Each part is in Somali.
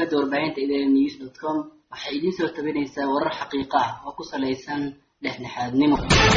shabakada warbaahinta idanews.com waxay idin soo tabinaysaa warar xaqiiqo ah oo ku saleysan dhexdhexaadnimo.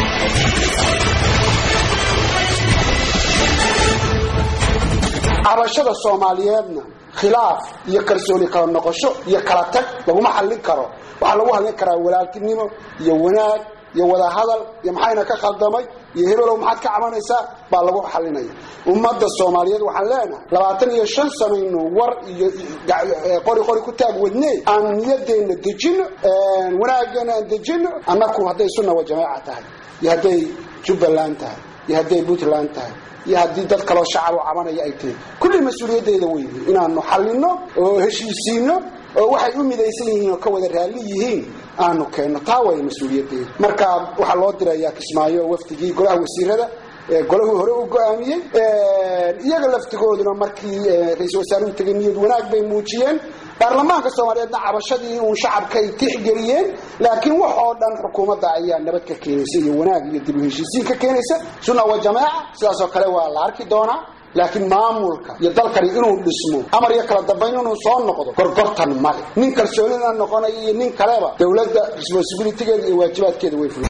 cabashada Soomaaliyeedna khilaaf iyo kalsooni kala noqosho iyo kala tag laguma xallin karo. waxa lagu hadlin karaa walaaltinimo iyo wanaag iyo wada hadal iyo maxayna ka khaldamay iyo hebelow maxaad ka cabanaysaa baa lagu xallinaya. ummadda Soomaaliyeed waxaan leenahay 25 sano war iyo qori ku taag wadnay aan niyadeena dejino wanaagana dejino annaku haday sunna wa jamaaca tahay iyo haday Jubbaland tahay iyo haday Puntland tahay iyo haddii dad kale shacab u cabanaya ay tahay kulli mas'uuliyadeeda weyn inaanu xallino oo heshiisiino oo waxay u midaysan yihiin oo ka wada raali yihiin aanu keeno taa way mas'uuliyadeeda. marka waxa loo dirayaa Kismaayo waftigii golaha wasiirada golahu hore u go'aamiyay iyaga laftigooduna markii ra'iisul wasaaruhu tagay niyad wanaag bay muujiyeen. baarlamaanka Soomaaliyeedna cabashadii uu shacabka ay tixgeliyeen laakiin wax oo dhan xukuumadda ayaa nabad ka keenaysa iyo wanaag iyo dib u heshiisiin ka keenaysa sunna wa jamaaca sidaas oo kale waa la arki doonaa. laakiin maamulka iyo dalkani inuu dhismo amar iyo kala dambeyn inuu soo noqdo gorgortan male nin kalsoonina noqonaya iyo nin kaleba dawladda responsibility-geeda iyo waajibaadkeeda way